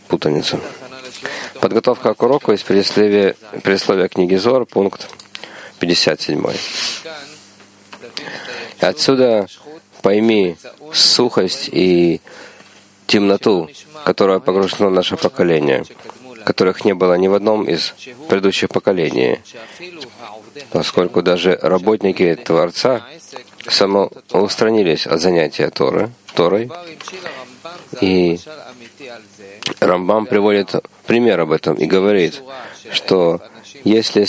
путаницу. Подготовка к уроку из предисловия книги Зоар, пункт 57. Отсюда пойми сухость и темноту, которая погружено наше поколение, которых не было ни в одном из предыдущих поколений, поскольку даже работники Творца самоустранились от занятия Торой, и Рамбам приводит пример об этом и говорит, что если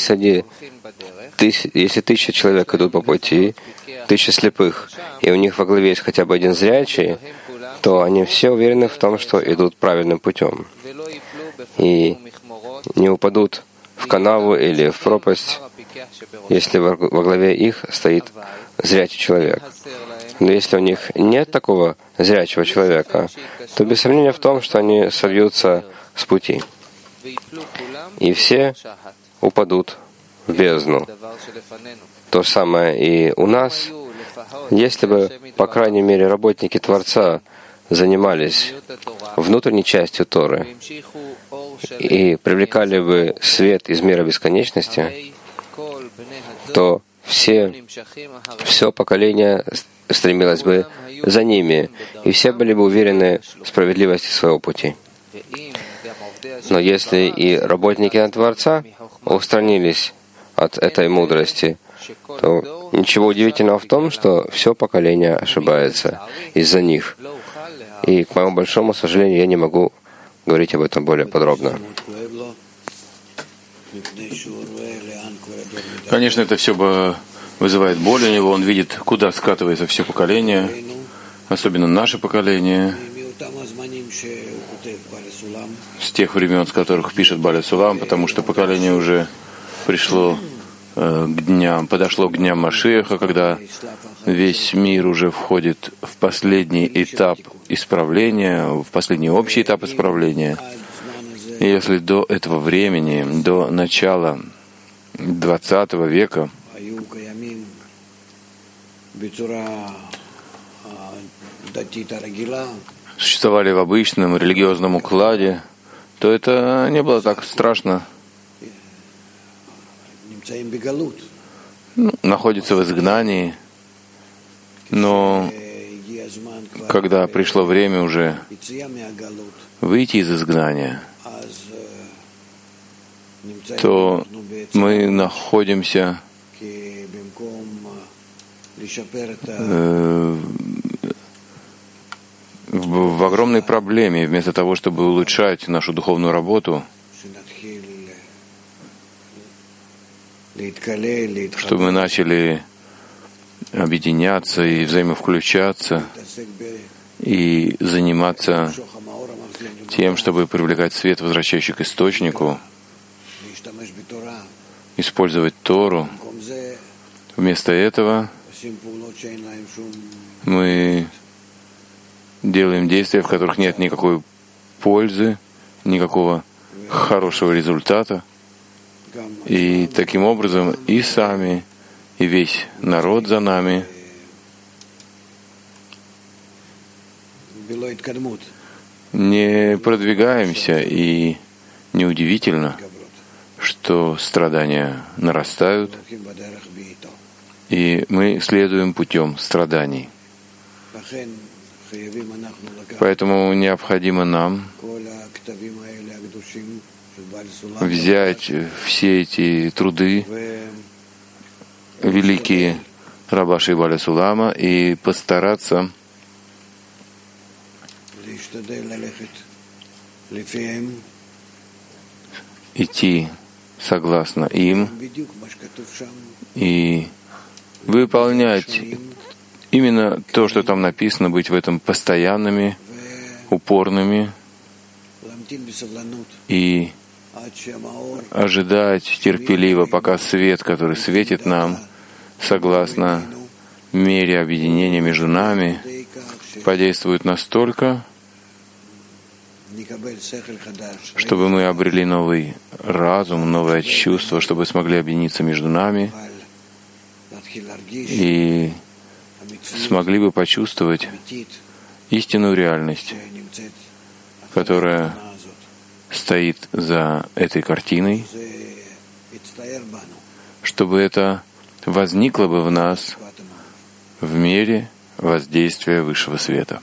1000 человек идут по пути, 1000 слепых, и у них во главе есть хотя бы один зрячий, то они все уверены в том, что идут правильным путем, и не упадут в канаву или в пропасть, если во главе их стоит зрячий человек. Но если у них нет такого зрячего человека, то без сомнения в том, что они сольются с пути, и все упадут в бездну. То же самое и у нас. Если бы, по крайней мере, работники Творца занимались внутренней частью Торы и привлекали бы свет из мира бесконечности, то все поколение стремилось бы за ними, и все были бы уверены в справедливости своего пути. Но если и работники Творца устранились от этой мудрости, то ничего удивительного в том, что все поколение ошибается из-за них. И, к моему большому сожалению, я не могу говорить об этом более подробно. Конечно, это все вызывает боль у него. Он видит, куда скатывается все поколение, особенно наше поколение, с тех времен, с которых пишет Баля Сулам, потому что поколение уже подошло к дням Машиаха, когда весь мир уже входит в последний этап исправления, в последний общий этап исправления. И если до этого времени, до начала 20 века, существовали в обычном религиозном укладе, то это не было так страшно. Находится в изгнании, но когда пришло время уже выйти из изгнания, то мы находимся в огромной проблеме. Вместо того, чтобы улучшать нашу духовную работу, чтобы мы начали объединяться и взаимовключаться и заниматься тем, чтобы привлекать свет, возвращающий к источнику, использовать Тору. Вместо этого мы делаем действия, в которых нет никакой пользы, никакого хорошего результата. И таким образом и сами, и весь народ за нами не продвигаемся, и неудивительно, что страдания нарастают, и мы следуем путем страданий. Поэтому необходимо нам взять все эти труды великие Рабаши Баля Сулама и постараться идти согласно им и выполнять именно то, что там написано, быть в этом постоянными, упорными и ожидать терпеливо, пока свет, который светит нам, согласно мере объединения между нами, подействует настолько, чтобы мы обрели новый разум, новое чувство, чтобы смогли объединиться между нами и смогли бы почувствовать истинную реальность, которая стоит за этой картиной, чтобы это возникло бы в нас в мере воздействия высшего света.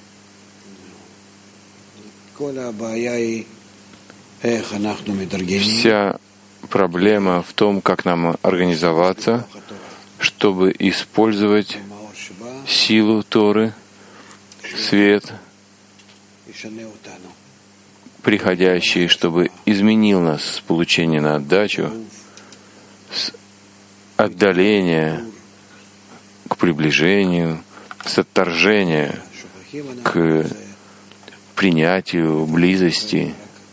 Вся проблема в том, как нам организоваться, чтобы использовать силу Торы, свет, приходящий, чтобы изменил нас с получения на отдачу, с отдаления к приближению, с отторжения к принятию, близости.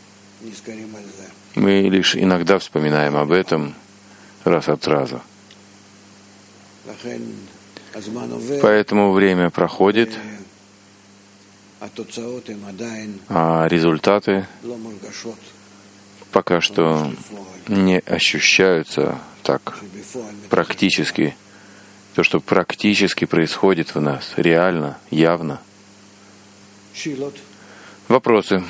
Мы лишь иногда вспоминаем об этом раз от раза. Поэтому время проходит, а результаты пока что не ощущаются так практически. То, что практически происходит в нас, реально, явно. Вопросы?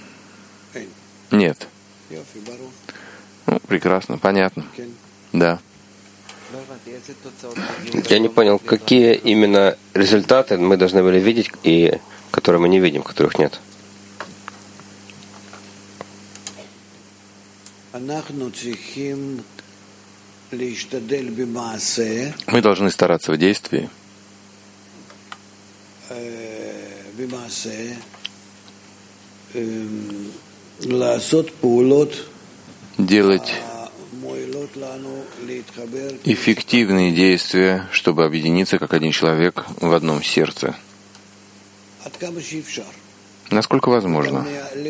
Нет. Прекрасно, понятно. Да. Я не понял, какие именно результаты мы должны были видеть, и которые мы не видим, которых нет. Мы должны стараться в действии, делать эффективные действия, чтобы объединиться как один человек в одном сердце. Насколько возможно.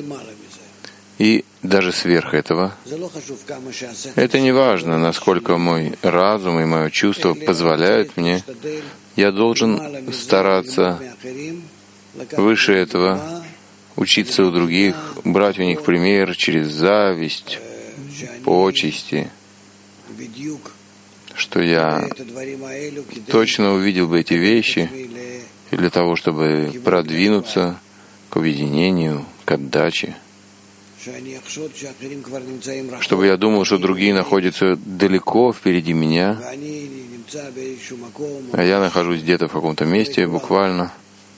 И даже сверх этого. Это не важно, насколько мой разум и мое чувство позволяют мне. Я должен стараться выше этого, учиться у других, брать у них пример через зависть, почести, что я точно увидел бы эти вещи и для того, чтобы продвинуться к объединению, к отдаче, чтобы я думал, что другие находятся далеко впереди меня, а я нахожусь где-то в каком-то месте, буквально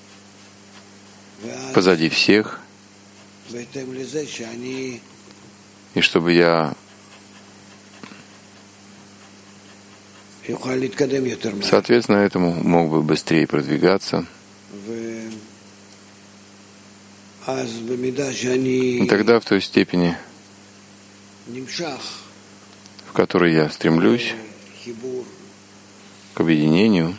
позади всех, и чтобы я соответственно этому мог бы быстрее продвигаться. И тогда в той степени, в которой я стремлюсь к объединению,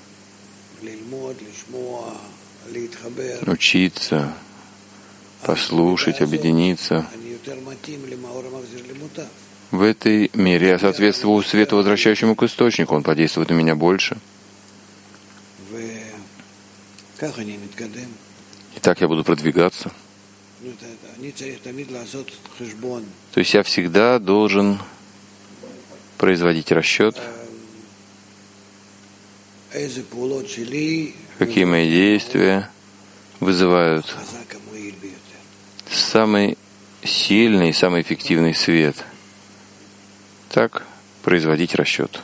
учиться, послушать, объединиться, в этой мере я соответствую свету, возвращающему к источнику. Он подействует на меня больше. И так я буду продвигаться. То есть я всегда должен производить расчет, какие мои действия вызывают самый сильный, самый эффективный свет. Так производить расчет.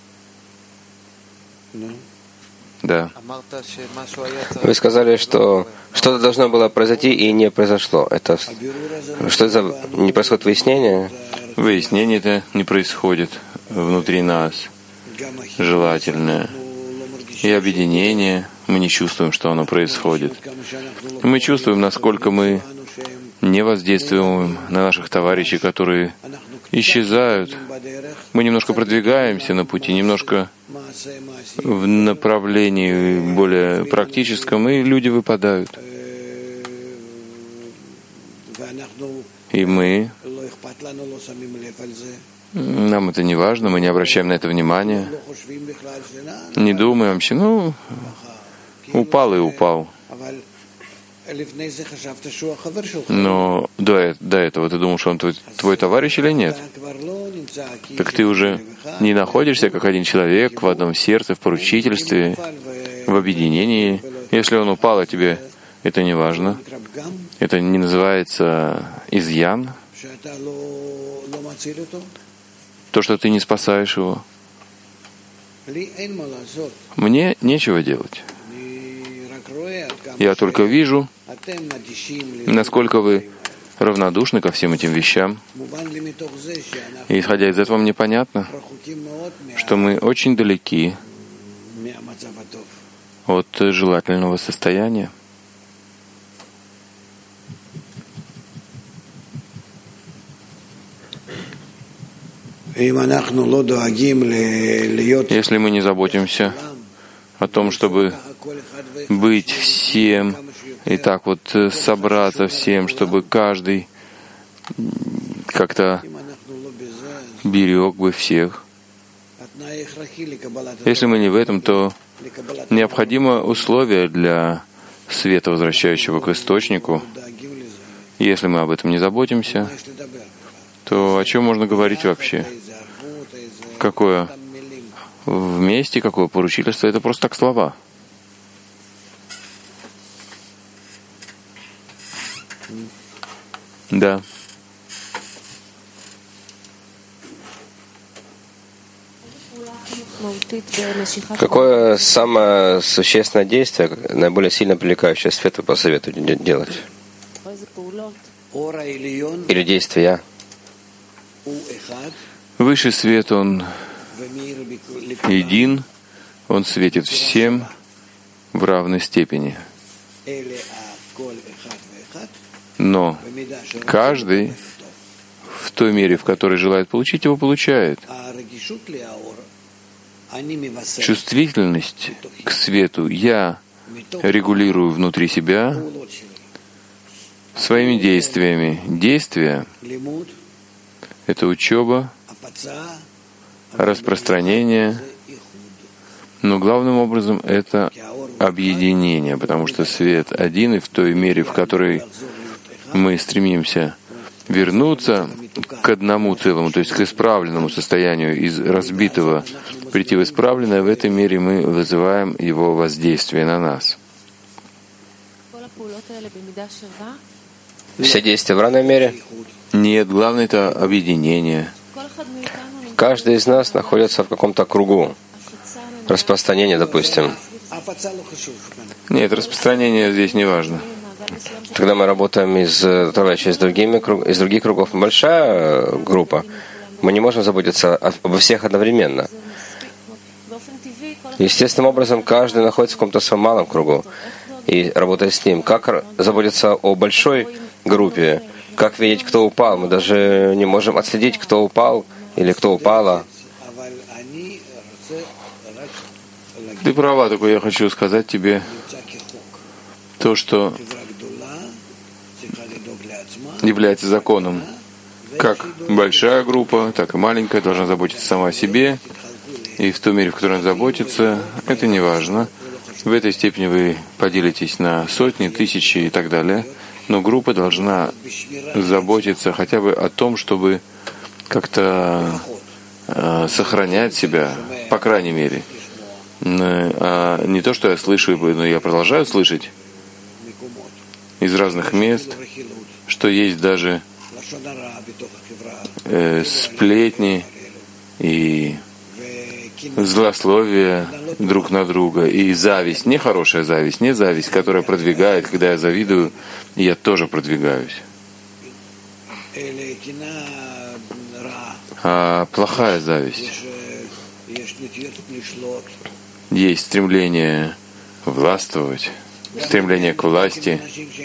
Да. Вы сказали, что что-то должно было произойти и не произошло. Это что за не происходит выяснение? Выяснение-то не происходит внутри нас, желательное. И объединение, мы не чувствуем, что оно происходит. Мы чувствуем, насколько мы не воздействуем на наших товарищей, которые исчезают. Мы немножко продвигаемся на пути, немножко в направлении более практическом, и люди выпадают. И нам это не важно, мы не обращаем на это внимания, не думаем вообще, упал и упал. Но до этого ты думал, что он твой товарищ или нет? Так ты уже не находишься как один человек в одном сердце, в поручительстве, в объединении. Если он упал, а тебе это не важно. Это не называется изъян, То, что ты не спасаешь его. Мне нечего делать. Я только вижу, насколько вы равнодушны ко всем этим вещам. И, исходя из этого, мне понятно, что мы очень далеки от желательного состояния. Если мы не заботимся о том, чтобы быть всем, и так вот собраться всем, чтобы каждый как-то берег бы всех. Если мы не в этом, то необходимо условие для света, возвращающего к источнику. Если мы об этом не заботимся, то о чем можно говорить вообще? Какое вместе, какое поручительство? Это просто так слова. Да. Какое самое существенное действие, наиболее сильно привлекающее свет, вы посоветуете делать? Или действия? Высший свет, он един, он светит всем в равной степени. Но каждый в той мере, в которой желает получить, его получает. Чувствительность к свету я регулирую внутри себя своими действиями. Действия — это учеба, распространение, но главным образом это объединение, потому что свет один, и в той мере, в которой мы стремимся вернуться к одному целому, то есть к исправленному состоянию, из разбитого прийти в исправленное, в этой мере мы вызываем его воздействие на нас. Все действия в равной мере? Нет, главное — это объединение. Каждый из нас находится в каком-то кругу. Распространение, допустим. Нет, распространение здесь не важно. Когда мы работаем из других кругов, большая группа, мы не можем заботиться обо всех одновременно. Естественным образом, каждый находится в каком-то своем малом кругу и работая с ним. Как заботиться о большой группе? Как видеть, кто упал? Мы даже не можем отследить, кто упал или кто упала. Ты права, только я хочу сказать тебе то, что является законом. Как большая группа, так и маленькая должна заботиться сама о себе. И в той мере, в которой она заботится, это не важно. В этой степени вы поделитесь на сотни, тысячи и так далее. Но группа должна заботиться хотя бы о том, чтобы как-то сохранять себя, по крайней мере. А не то, что я слышу, но я продолжаю слышать из разных мест, что есть даже сплетни и злословие друг на друга, и зависть, нехорошая зависть, не зависть, которая продвигает, когда я завидую, я тоже продвигаюсь. А плохая зависть. Есть стремление властвовать, стремление к власти.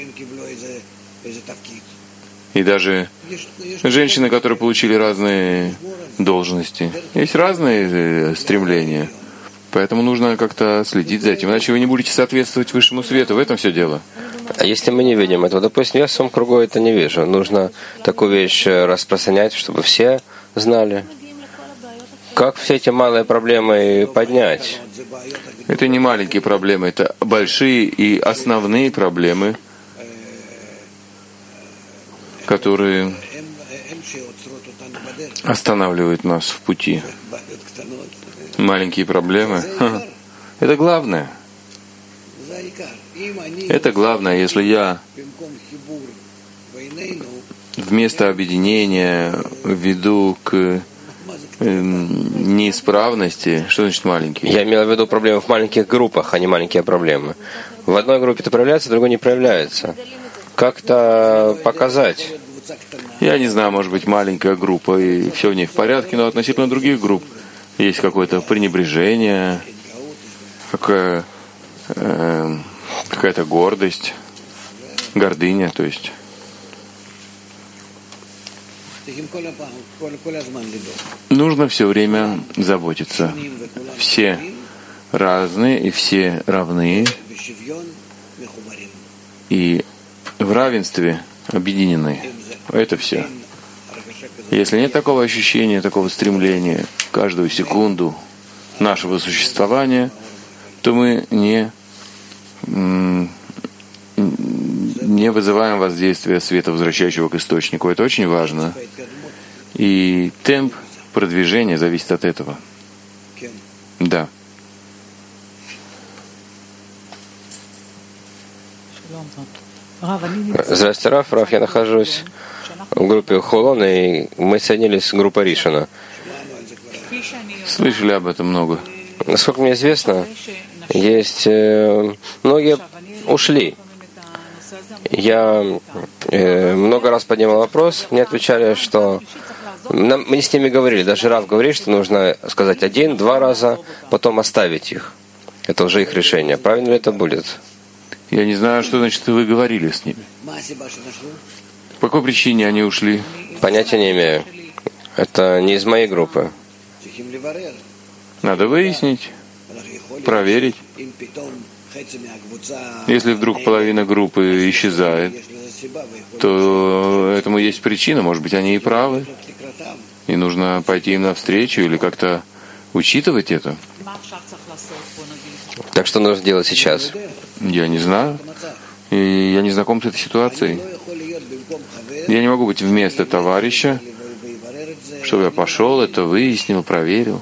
И даже женщины, которые получили разные должности. Есть разные стремления. Поэтому нужно как-то следить за этим. Иначе вы не будете соответствовать высшему свету. В этом все дело. А если мы не видим этого, допустим, я в своем кругу это не вижу. Нужно такую вещь распространять, чтобы все знали. Как все эти малые проблемы поднять? Это не маленькие проблемы, это большие и основные проблемы, которые останавливают нас в пути. Маленькие проблемы — это главное. Это главное, если я место объединения ввиду к неисправности. Что значит маленькие? Я имел в виду проблемы в маленьких группах, а не маленькие проблемы. В одной группе это проявляется, в другой не проявляется. Как-то показать. Я не знаю, может быть, маленькая группа, и все в ней в порядке, но относительно других групп есть какое-то пренебрежение, какая-то гордость, гордыня, то есть. Нужно все время заботиться. Все разные и все равны, и в равенстве объединены. Это все. Если нет такого ощущения, такого стремления каждую секунду нашего существования, то мы не вызываем воздействия света, возвращающего к источнику. Это очень важно. И темп продвижения зависит от этого. Да. Здравствуйте, Раф. Я нахожусь в группе Холон, и мы соединились с группой Ришона. Слышали об этом много. Насколько мне известно, есть многие ушли. Я много раз поднимал вопрос, мне отвечали, что мы с ними говорили, даже Рав говорит, что нужно сказать 1-2 раза, потом оставить их. Это уже их решение. Правильно ли это будет? Я не знаю, что значит вы говорили с ними. По какой причине они ушли? Понятия не имею. Это не из моей группы. Надо выяснить, проверить. Если вдруг половина группы исчезает, то этому есть причина, может быть, они и правы. И нужно пойти им навстречу или как-то учитывать это. Так что нужно делать сейчас? Я не знаю. И я не знаком с этой ситуацией. Я не могу быть вместо товарища, чтобы я пошел, это выяснил, проверил.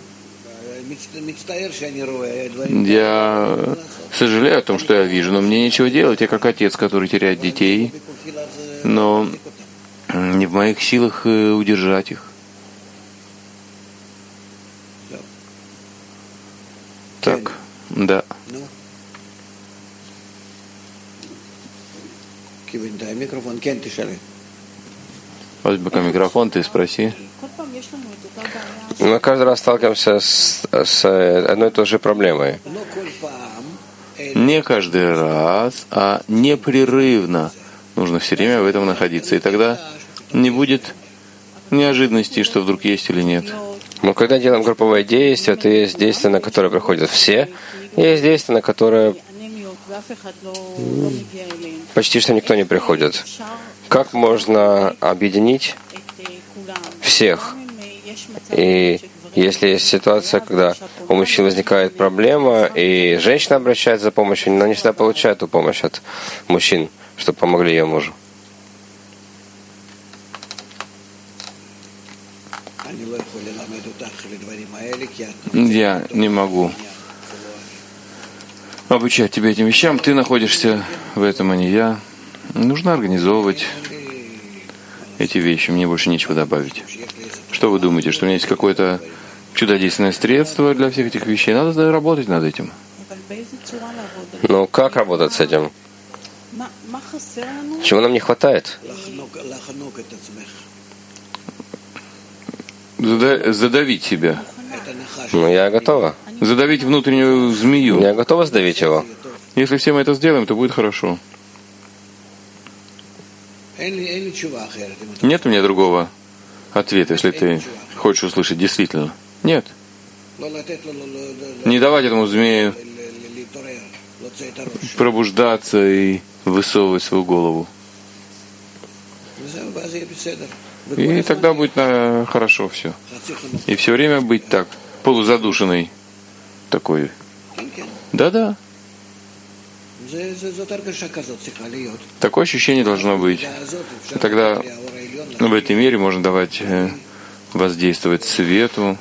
Я сожалею о том, что я вижу, но мне нечего делать. Я как отец, который теряет детей, но не в моих силах удержать их. Так, да. Вот пока микрофон, ты спроси. Мы каждый раз сталкиваемся с одной и той же проблемой. Не каждый раз, а непрерывно. Нужно все время в этом находиться. И тогда не будет неожиданностей, что вдруг есть или нет. Мы когда делаем групповое действие, то есть действия, на которые приходят все, и есть действия, на которые почти что никто не приходит. Как можно объединить всех? И если есть ситуация, когда у мужчин возникает проблема, и женщина обращается за помощью, но не всегда получает эту помощь от мужчин, чтобы помогли ее мужу. Я не могу обучать тебя этим вещам. Ты находишься в этом, а не я. Нужно организовывать эти вещи. Мне больше нечего добавить. Что вы думаете, что у меня есть какое-то чудодейственное средство для всех этих вещей? Надо работать над этим. Но как работать с этим? Чего нам не хватает? Задавить себя. Ну, я готова. Задавить внутреннюю змею. Я готова сдавить его. Если все мы это сделаем, то будет хорошо. Нет у меня другого ответа, если ты хочешь услышать действительно. Нет. Не давать этому змею пробуждаться и высовывать свою голову. И тогда будет хорошо все. И все время быть так, полузадушенной такой. Да-да. Такое ощущение должно быть. И тогда в этой мере можно давать воздействовать свету,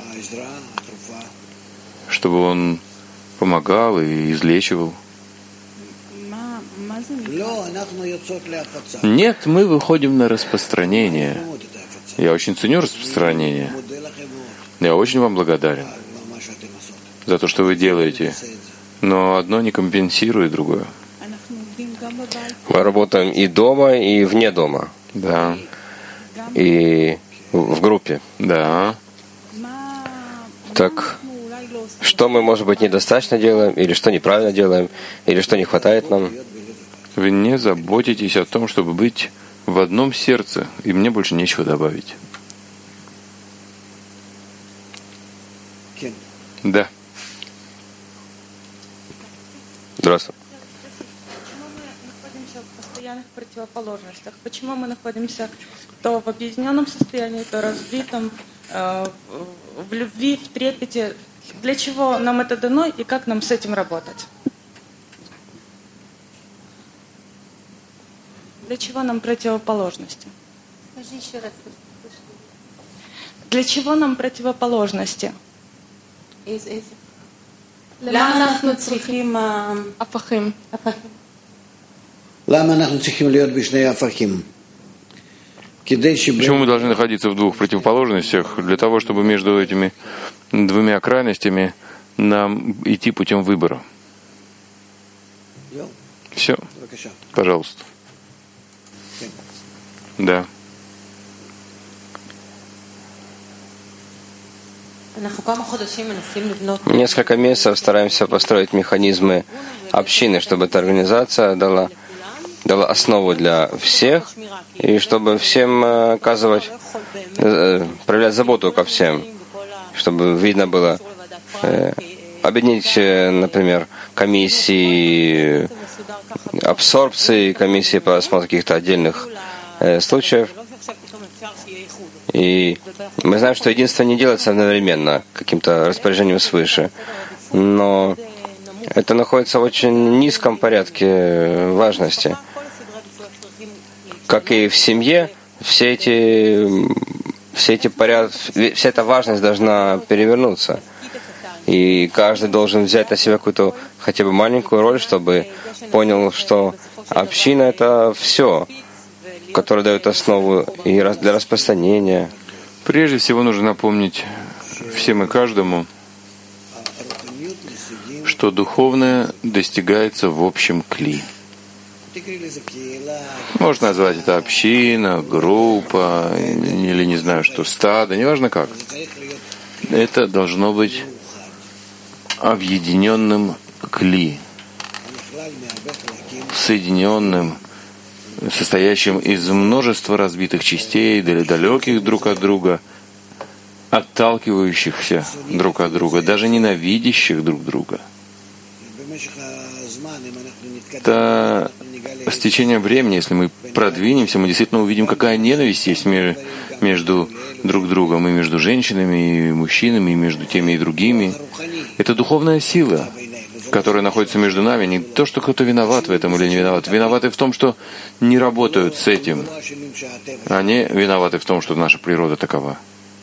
чтобы он помогал и излечивал. Нет, мы выходим на распространение. Я очень ценю распространение. Я очень вам благодарен за то, что вы делаете. Но одно не компенсирует другое. Мы работаем и дома, и вне дома. Да. И в группе. Да. Так, что мы, может быть, недостаточно делаем, или что неправильно делаем, или что не хватает нам? Вы не заботитесь о том, чтобы быть в одном сердце, и мне больше нечего добавить. Да. Здравствуй. Противоположностях. Почему мы находимся то в объединенном состоянии, то разбитом, в любви, в трепете? Для чего нам это дано и как нам с этим работать? Для чего нам противоположности? Скажи еще раз. Для чего нам противоположности? למה אנחנו צריכים הפכים. למה אנחנו צריכים להיות בשני הפכים? Почему мы должны находиться в двух противоположностях? Для того, чтобы между этими двумя крайностями нам идти путем выбора. Все. Пожалуйста. Да. Несколько месяцев стараемся построить механизмы общины, чтобы эта организация дала основу для всех, и чтобы всем оказывать, проявлять заботу ко всем, чтобы видно было, объединить, например, комиссии абсорбции, комиссии по осмотру каких-то отдельных случаев. И мы знаем, что единство не делается одновременно каким-то распоряжением свыше, но это находится в очень низком порядке важности. Как и в семье, вся эта важность должна перевернуться. И каждый должен взять на себя какую-то хотя бы маленькую роль, чтобы понял, что община — это все, которое дает основу и для распространения. Прежде всего нужно напомнить всем и каждому, что духовное достигается в общем кли. Можно назвать это община, группа, или не знаю что, стадо, неважно как. Это должно быть объединенным кли, соединенным, состоящим из множества разбитых частей, далеких друг от друга, отталкивающихся друг от друга, даже ненавидящих друг друга. Да, с течением времени, если мы продвинемся, мы действительно увидим, какая ненависть есть между друг другом, и между женщинами, и мужчинами, и между теми и другими. Это духовная сила, которая находится между нами. Не то, что кто-то виноват в этом или не виноват. Виноваты в том, что не работают с этим. Они виноваты в том, что наша природа такова.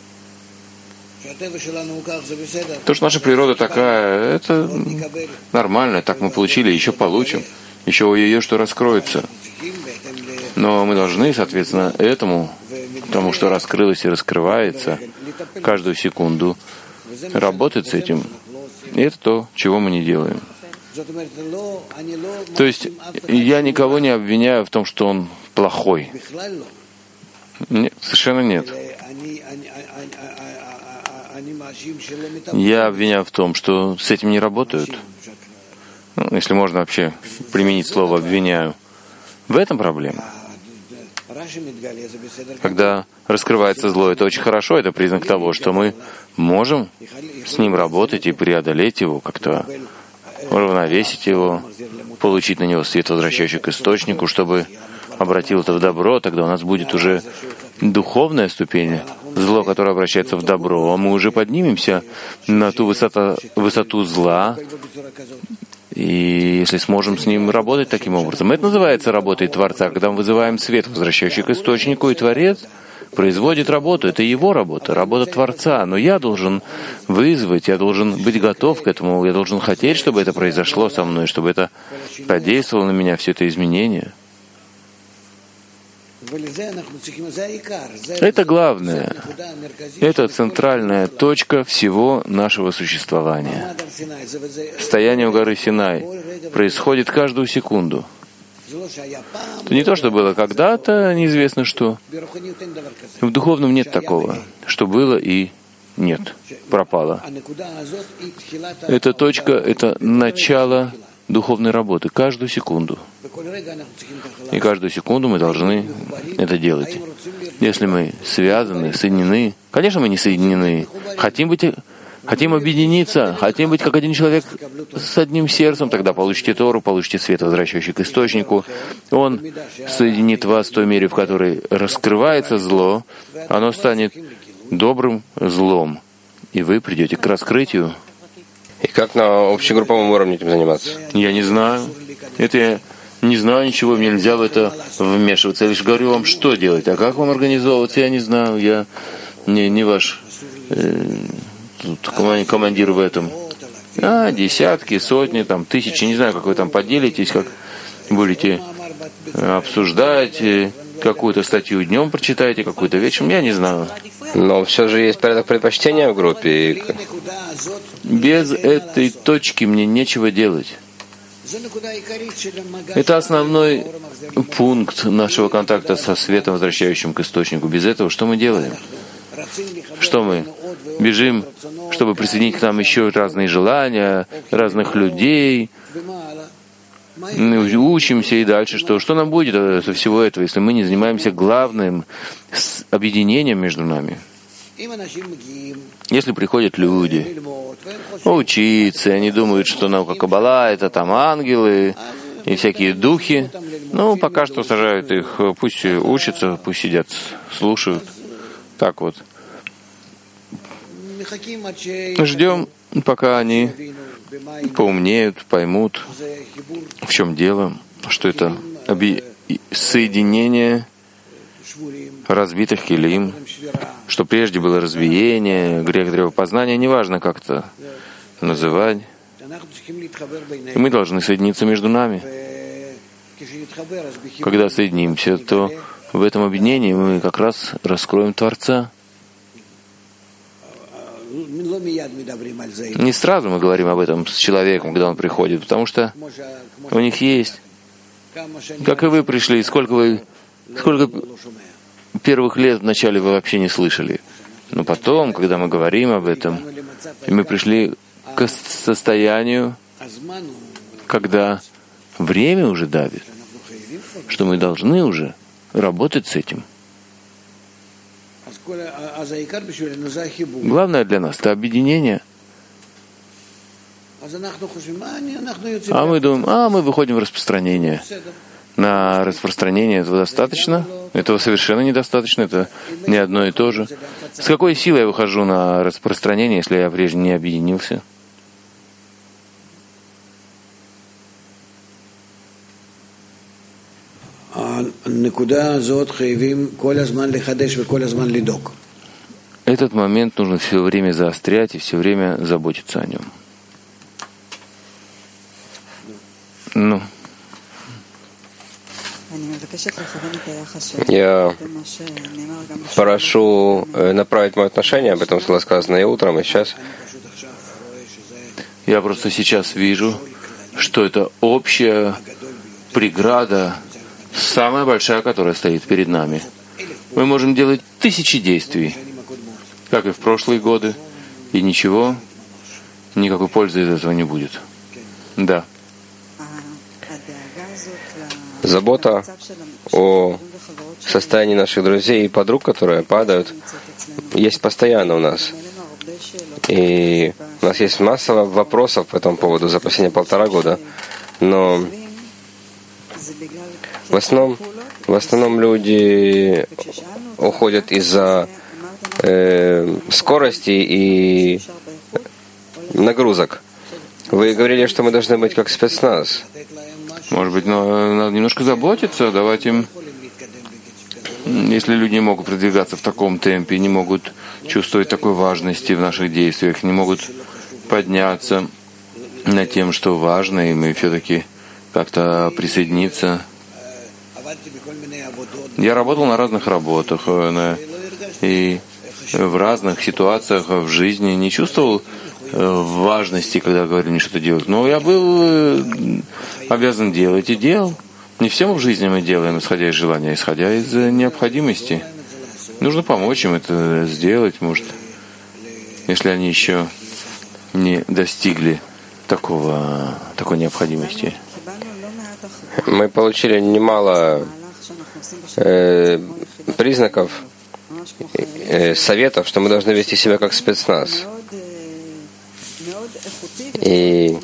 То, что наша природа такая, это нормально, так мы получили, еще получим, еще у ее что раскроется. Но мы должны, соответственно, тому, что раскрылось и раскрывается каждую секунду, работать с этим. И это то, чего мы не делаем. То есть я никого не обвиняю в том, что он плохой. Нет, совершенно нет. Я обвиняю в том, что с этим не работают. Если можно вообще применить слово «обвиняю». В этом проблема. Когда раскрывается зло, это очень хорошо, это признак того, что мы можем с ним работать и преодолеть его, как-то уравновесить его, получить на него свет, возвращающий к источнику, чтобы обратил это в добро, тогда у нас будет уже духовная ступень, зло, которое обращается в добро, а мы уже поднимемся на ту высоту зла, и если сможем с ним работать таким образом. Это называется работой Творца, когда мы вызываем свет, возвращающий к источнику, и Творец производит работу. Это его работа, работа Творца. Но я должен вызвать, я должен быть готов к этому, я должен хотеть, чтобы это произошло со мной, чтобы это подействовало на меня, все это изменение. Это главное. Это центральная точка всего нашего существования. Стояние у горы Синай происходит каждую секунду. Это не то, что было когда-то, неизвестно что. В духовном нет такого, что было и нет, пропало. Эта точка — это начало духовной работы, каждую секунду. И каждую секунду мы должны это делать. Если мы связаны, соединены, конечно, мы не соединены. Хотим объединиться, хотим быть как один человек с одним сердцем, тогда получите Тору, получите свет, возвращающий к источнику. Он соединит вас в той мере, в которой раскрывается зло, оно станет добрым злом, и вы придете к раскрытию. И как на общегрупповом уровне этим заниматься? Я не знаю. Это я не знаю ничего, мне нельзя в это вмешиваться. Я лишь говорю вам, что делать. А как вам организовываться, я не знаю. Я не ваш командир в этом. Десятки, сотни, тысячи, не знаю, как вы там поделитесь, как будете обсуждать, какую-то статью днем прочитаете, какую-то вечером, я не знаю. Но все же есть порядок предпочтения в группе. Без этой точки мне нечего делать. Это основной пункт нашего контакта со светом, возвращающим к источнику. Без этого что мы делаем? Что мы? Бежим, чтобы присоединить к нам еще разные желания, разных людей. Мы учимся и дальше. Что нам будет от всего этого, если мы не занимаемся главным объединением между нами? Если приходят люди учиться, и они думают, что наука Каббала — это там ангелы и всякие духи, пока что сажают их, пусть учатся, пусть сидят, слушают. Так вот. Ждем, пока они поумнеют, поймут, в чем дело, что это соединение разбитых килим, что прежде было разбиение, грех древопознания, неважно как это называть. И мы должны соединиться между нами. Когда соединимся, то в этом объединении мы как раз раскроем Творца. Не сразу мы говорим об этом с человеком, когда он приходит, потому что у них есть, как и вы пришли, сколько первых лет вначале вы вообще не слышали. Но потом, когда мы говорим об этом, и мы пришли к состоянию, когда время уже давит, что мы должны уже работать с этим. Главное для нас — это объединение. А мы думаем, мы выходим в распространение. На распространение этого достаточно? Этого совершенно недостаточно, это не одно и то же. С какой силой я выхожу на распространение, если я прежде не объединился? Этот момент нужно все время заострять и все время заботиться о нем. Я прошу направить мое отношение, об этом было сказано и утром, и сейчас. Я просто сейчас вижу, что это общая преграда, самая большая, которая стоит перед нами. Мы можем делать тысячи действий, как и в прошлые годы, и ничего, никакой пользы из этого не будет. Да. Забота о состоянии наших друзей и подруг, которые падают, есть постоянно у нас. И у нас есть масса вопросов по этому поводу за последние 1,5 года. Но в основном люди уходят из-за скорости и нагрузок. Вы говорили, что мы должны быть как спецназ. Может быть, надо немножко заботиться, давать им Если люди не могут продвигаться в таком темпе, не могут чувствовать такой важности в наших действиях, не могут подняться над тем, что важно, и мы все-таки как-то присоединиться. Я работал на разных работах, и в разных ситуациях в жизни не чувствовал важности, когда говорили мне что-то делать. Но я был обязан делать и делал. Не все в жизни мы делаем, исходя из желания, а исходя из необходимости. Нужно помочь им это сделать, может, если они еще не достигли такой необходимости. Мы получили немало признаков, советов, что мы должны вести себя как спецназ. И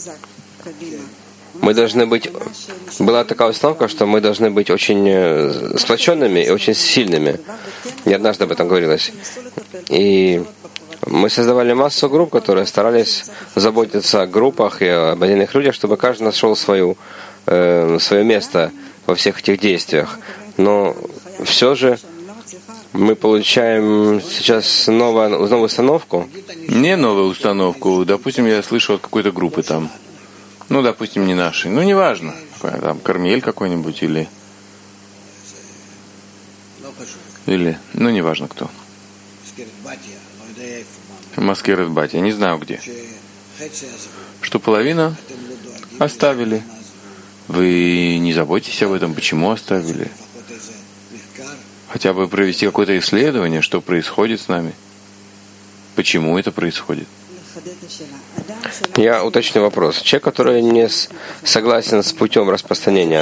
мы должны быть... Была такая установка, что мы должны быть очень сплоченными и очень сильными. Не однажды об этом говорилось. И мы создавали массу групп, которые старались заботиться о группах и об отдельных людях, чтобы каждый нашел свое место во всех этих действиях. Но все же мы получаем сейчас новую установку. Не новую установку. Допустим, я слышу от какой-то группы там. Ну, допустим, не нашей. Ну, неважно. Там Кармель какой-нибудь или, ну, неважно кто. Маскерет Батия. Не знаю где. Что половина оставили. Вы не заботитесь об этом, почему оставили? Хотя бы провести какое-то исследование, что происходит с нами. Почему это происходит? Я уточню вопрос. Человек, который не согласен с путем распространения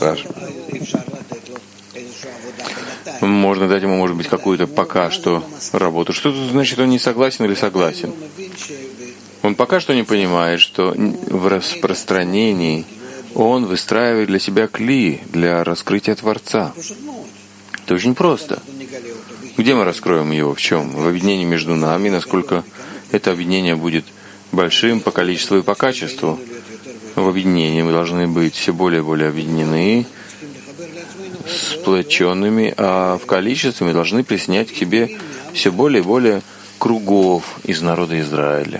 можно дать ему, может быть, какую-то пока что работу. Что тут значит, он не согласен или согласен? Он пока что не понимает, что в распространении он выстраивает для себя кли для раскрытия Творца. Это очень просто. Где мы раскроем его? В чем? В объединении между нами, насколько это объединение будет большим по количеству и по качеству. В объединении мы должны быть все более и более объединены, сплоченными, а в количестве мы должны присоединять к себе все более и более кругов из народа Израиля.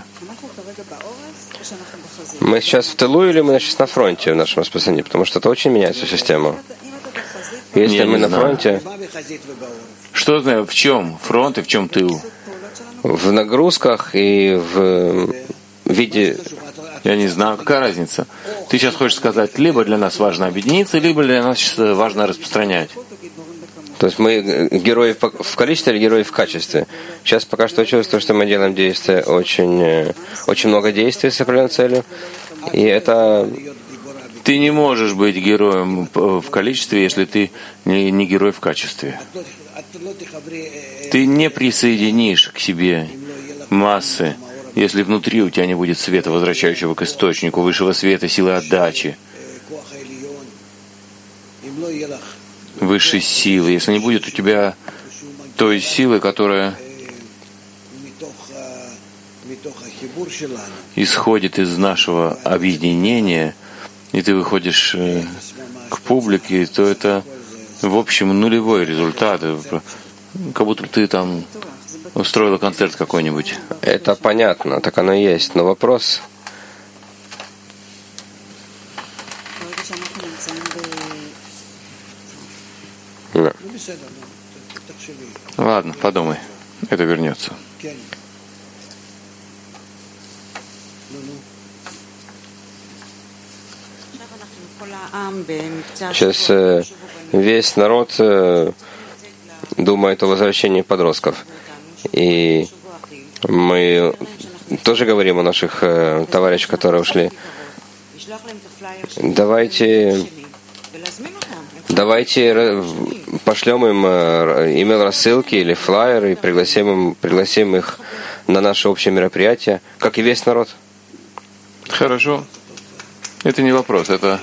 Мы сейчас в тылу или мы сейчас на фронте в нашем распространении? Потому что это очень меняет всю систему. Если мы на фронте... Что знаю, в чем фронт и в чем тыл? В нагрузках и в виде... Я не знаю, какая разница. Ты сейчас хочешь сказать, либо для нас важно объединиться, либо для нас сейчас важно распространять. То есть мы герои в количестве или герои в качестве? Сейчас пока что чувствую, что мы делаем действия, очень много действий с определенной целью. И это... Ты не можешь быть героем в количестве, если ты не герой в качестве. Ты не присоединишь к себе массы, если внутри у тебя не будет света, возвращающего к источнику, высшего света, силы отдачи, высшей силы. Если не будет у тебя той силы, которая исходит из нашего объединения, и ты выходишь к публике, то это, в общем, нулевой результат. Как будто ты там устроила концерт какой-нибудь. Это понятно, так оно и есть. Но вопрос... No. Ладно, подумай. Это вернется. Сейчас весь народ думает о возвращении подростков. И мы тоже говорим о наших товарищах, которые ушли. Давайте пошлем им email-рассылки или флайеры и пригласим их на наше общее мероприятие, как и весь народ. Хорошо. Это не вопрос, это...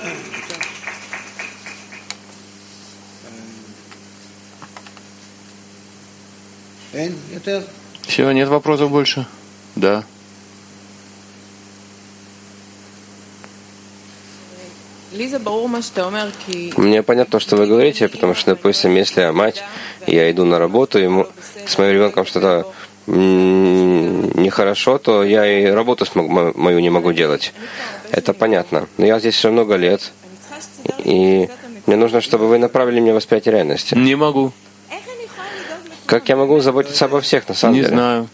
Все, нет вопросов больше? Да. Мне понятно, что вы говорите, потому что, допустим, если я мать, я иду на работу, ему с моим ребенком что-то нехорошо, то я и работу мою не могу делать. Это понятно. Но я здесь уже много лет, и мне нужно, чтобы вы направили мне восприятие реальности. Не могу. Как я могу заботиться обо всех, на самом деле? Не знаю.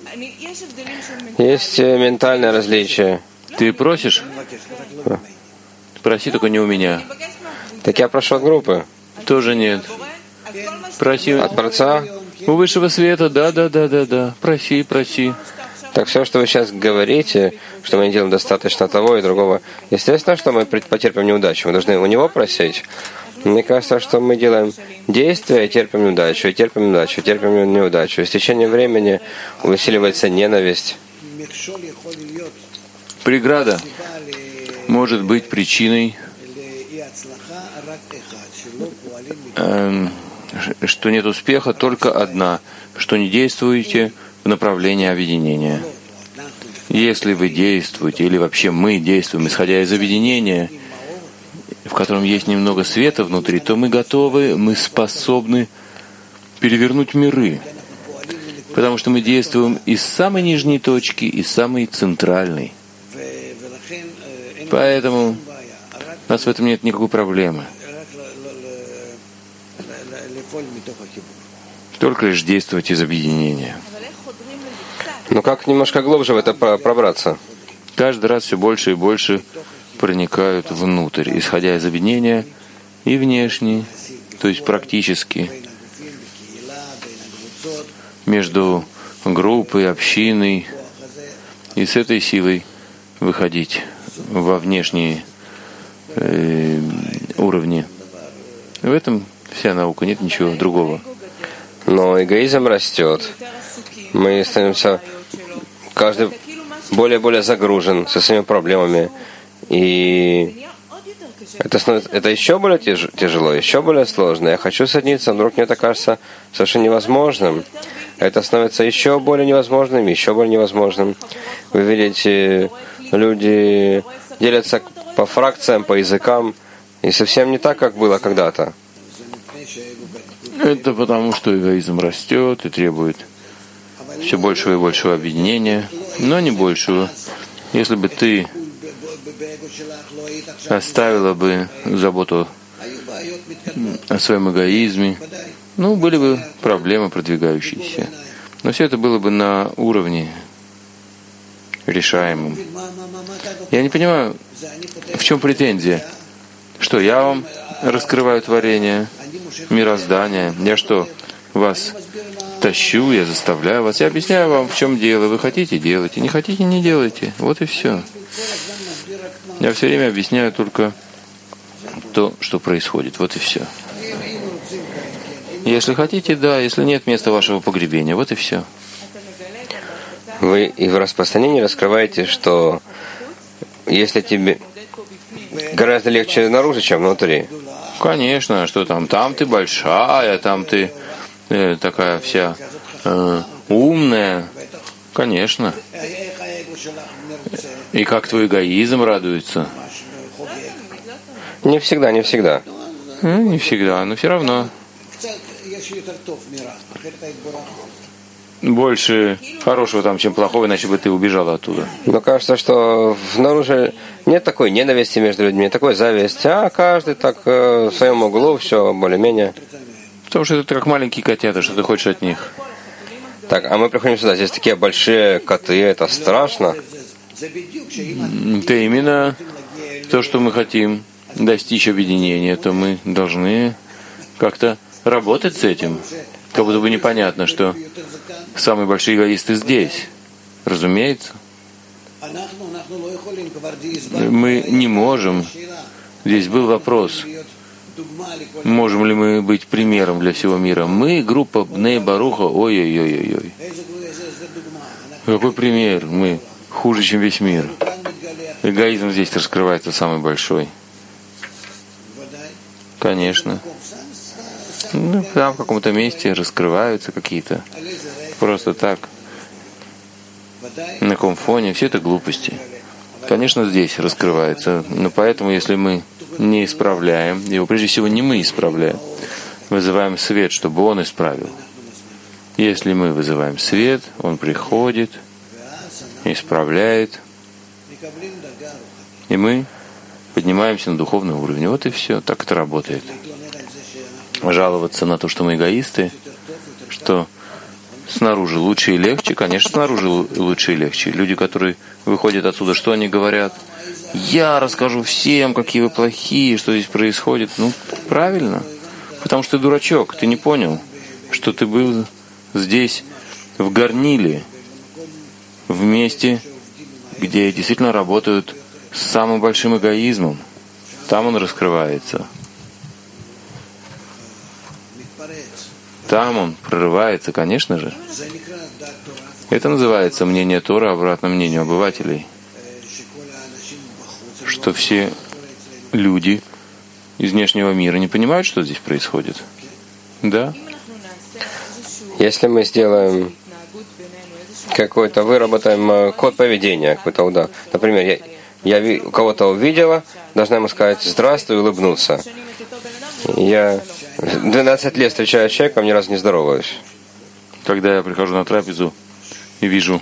Есть ментальное различие. Ты просишь? Проси, только не у меня. Так я прошу от группы. Тоже нет. Проси. От Творца? У Высшего Света, да. Проси. Так все, что вы сейчас говорите, что мы не делаем достаточно того и другого, естественно, что мы потерпим неудачу. Мы должны у Него просить. Мне кажется, что мы делаем действия и терпим неудачу, и терпим неудачу. И с течением времени усиливается ненависть. Преграда может быть причиной, что нет успеха, только одна, что не действуете в направлении объединения. Если вы действуете, или вообще мы действуем, исходя из объединения, в котором есть немного света внутри, то мы готовы, мы способны перевернуть миры, потому что мы действуем из самой нижней точки, из самой центральной. Поэтому у нас в этом нет никакой проблемы. Только лишь действовать из объединения. Но как немножко глубже в это пробраться? Каждый раз все больше и больше проникают внутрь, исходя из объединения и внешне, то есть практически между группой, общиной, и с этой силой выходить во внешние уровни. В этом вся наука, нет ничего другого. Но эгоизм растет. Мы становимся каждый более и более загружен со своими проблемами. И это еще более тяжело, еще более сложно. Я хочу соединиться, вдруг мне это кажется совершенно невозможным. Это становится еще более невозможным. Вы видите, люди делятся по фракциям, по языкам, и совсем не так, как было когда-то. Это потому, что эгоизм растет и требует все большего и большего объединения, но не большего. Если бы ты оставила бы заботу о своем эгоизме, были бы проблемы продвигающиеся. Но все это было бы на уровне решаемым. Я не понимаю, в чем претензия? Что, я вам раскрываю творение, мироздание? Я что, вас тащу, я заставляю вас? Я объясняю вам, в чем дело. Вы хотите — делайте, не хотите — не делайте. Вот и все. Я все время объясняю только то, что происходит. Вот и все. Если хотите, да, если нет, места вашего погребения. Вот и все. Вы и в распространении раскрываете, что если тебе гораздо легче наружу, чем внутри. Конечно, что там? Там ты большая, там ты такая вся умная. Конечно. И как твой эгоизм радуется? Не всегда. Не всегда, но все равно. Больше хорошего там, чем плохого, иначе бы ты убежала оттуда. Но кажется, что снаружи нет такой ненависти между людьми, такой зависти, а каждый так в своем углу, все более-менее. Потому что это как маленькие котята, что ты хочешь от них. Так, а мы приходим сюда, здесь такие большие коты, это страшно. Это именно то, что мы хотим достичь объединения, то мы должны как-то работать с этим. Как будто бы непонятно, что самые большие эгоисты здесь. Разумеется. Мы не можем. Здесь был вопрос. Можем ли мы быть примером для всего мира? Мы, группа Бней Баруха, ой-ой-ой-ой. Какой пример? Мы хуже, чем весь мир. Эгоизм здесь раскрывается самый большой. Конечно. Там в каком-то месте раскрываются какие-то. Просто так. На каком фоне? Все это глупости. Конечно, здесь раскрывается. Но поэтому, если мы не исправляем его, прежде всего не мы исправляем, вызываем свет, чтобы он исправил. Если мы вызываем свет, он приходит, исправляет, и мы поднимаемся на духовный уровень. Вот и все, так это работает. Жаловаться на то, что мы эгоисты, что снаружи лучше и легче, конечно, снаружи лучше и легче. Люди, которые выходят отсюда, что они говорят? Я расскажу всем, какие вы плохие, что здесь происходит. Ну, правильно. Потому что ты дурачок, ты не понял, что ты был здесь, в горниле, в месте, где действительно работают с самым большим эгоизмом. Там он раскрывается. Там он прорывается, конечно же. Это называется мнение Тора обратно мнению обывателей. Что все люди из внешнего мира не понимают, что здесь происходит. Да? Если мы сделаем какой-то, выработаем код поведения, какой-то удар. Например, я кого-то увидела, должна ему сказать «здравствуй» и улыбнуться. Я 12 лет встречаю человека, ни разу не здороваюсь. Когда я прихожу на трапезу и вижу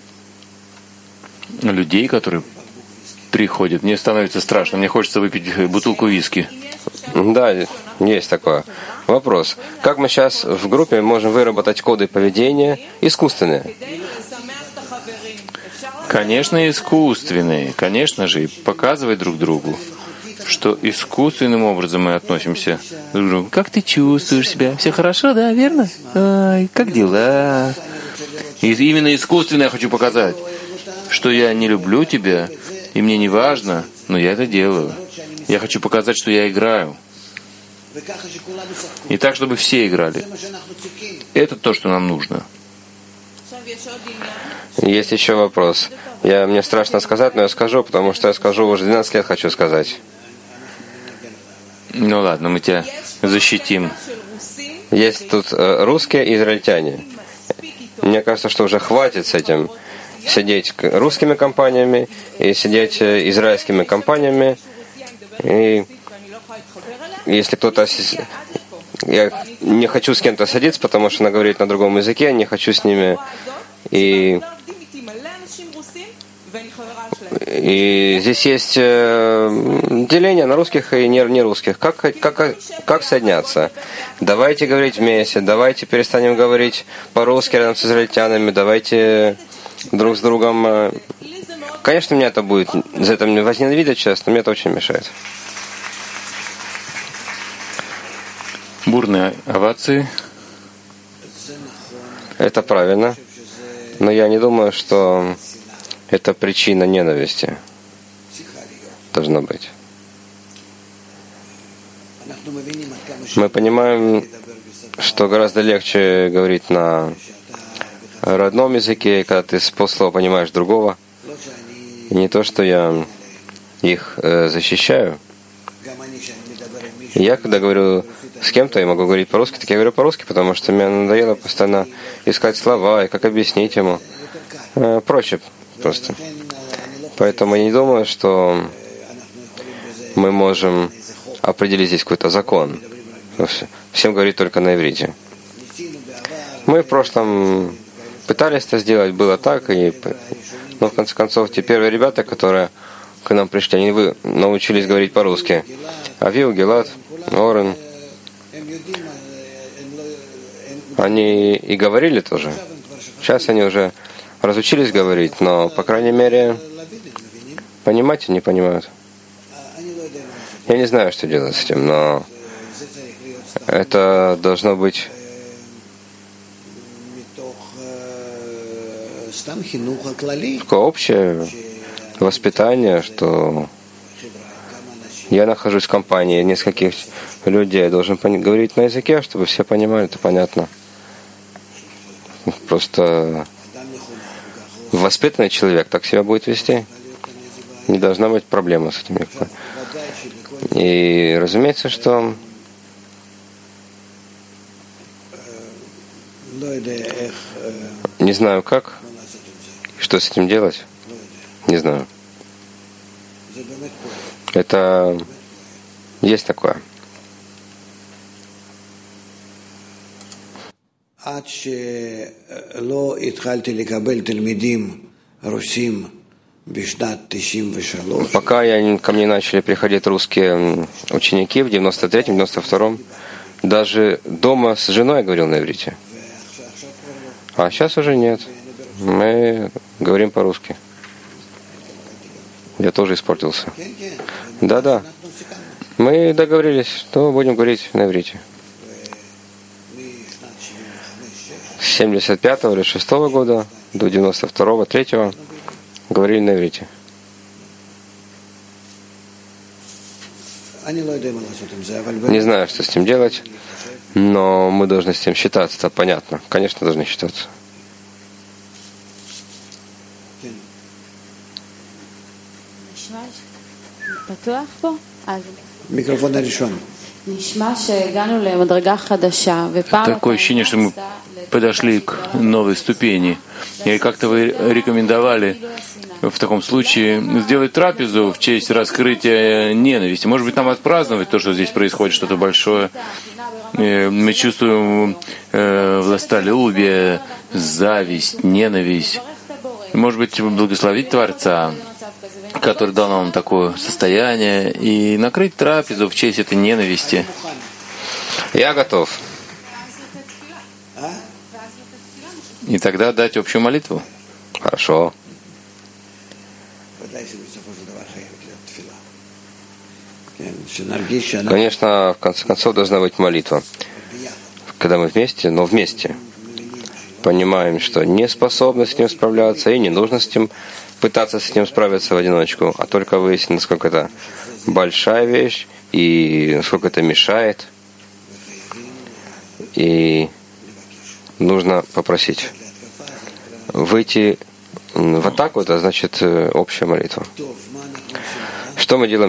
людей, которые приходят, мне становится страшно, мне хочется выпить бутылку виски. Да, есть такое. Вопрос. Как мы сейчас в группе можем выработать коды поведения искусственные? Конечно, искусственные. Конечно же, и показывать друг другу, что искусственным образом мы относимся друг к другу. Как ты чувствуешь себя? Все хорошо, да, верно? Ой, как дела? И именно искусственно я хочу показать, что я не люблю тебя, и мне не важно, но я это делаю. Я хочу показать, что я играю. И так, чтобы все играли. Это то, что нам нужно. Есть еще вопрос. Мне страшно сказать, но я скажу, потому что я скажу, уже 12 лет хочу сказать. Ну ладно, мы тебя защитим. Есть тут русские и израильтяне. Мне кажется, что уже хватит с этим сидеть русскими компаниями и сидеть израильскими компаниями. И если кто-то... Я не хочу с кем-то садиться, потому что она говорит на другом языке, не хочу с ними. И здесь есть деление на русских и не русских. Как соединяться? Давайте говорить вместе, давайте перестанем говорить по-русски рядом с израильтянами, давайте друг с другом... Конечно, меня это будет, за это мне возненавидят сейчас, но мне это очень мешает. Бурные овации. Это правильно. Но я не думаю, что это причина ненависти. Должна быть. Мы понимаем, что гораздо легче говорить на родном языке, когда ты с полслова понимаешь другого. И не то, что я их защищаю. Я, когда говорю с кем-то, я могу говорить по-русски, так я говорю по-русски, потому что мне надоело постоянно искать слова и как объяснить ему. Проще просто. Поэтому я не думаю, что мы можем определить здесь какой-то закон. Всем говорить только на иврите. Мы в прошлом пытались это сделать, было так, но в конце концов те первые ребята, которые к нам пришли, они научились говорить по-русски. Авил, Гилад, Орен. Они и говорили тоже. Сейчас они уже разучились говорить, но, по крайней мере, понимать не понимают. Я не знаю, что делать с этим, но это должно быть такое общее воспитание, что я нахожусь в компании нескольких людей, я должен говорить на языке, чтобы все понимали, это понятно. Просто воспитанный человек так себя будет вести. Не должна быть проблема с этим. И разумеется, что не знаю как, что с этим делать, не знаю. Это Есть такое. Пока ко мне начали приходить русские ученики в 93-м, 92-м, даже дома с женой я говорил на иврите. А сейчас уже нет. Мы говорим по-русски. Я тоже испортился. Да. Мы договорились, что будем говорить на иврите. С 75-го или 6-го года до 92-го, 3-го говорили на иврите. Не знаю, что с этим делать, но мы должны с этим считаться, это понятно. Конечно, должны считаться. Микрофон решен. Такое ощущение, что мы подошли к новой ступени. И как-то вы рекомендовали в таком случае сделать трапезу в честь раскрытия ненависти. Может быть, нам отпраздновать то, что здесь происходит, что-то большое. Мы чувствуем властолюбие, зависть, ненависть. Может быть, благословить Творца, который дал нам такое состояние, и накрыть трапезу в честь этой ненависти. Я готов. И тогда дать общую молитву. Хорошо. Конечно, в конце концов должна быть молитва. Когда мы вместе, но вместе. Понимаем, что не способны с ним справляться, и не нужно с ним пытаться с ним справиться в одиночку, а только выяснить, насколько это большая вещь, и насколько это мешает. И нужно попросить. Выйти в атаку — это значит общая молитва. Что мы делаем?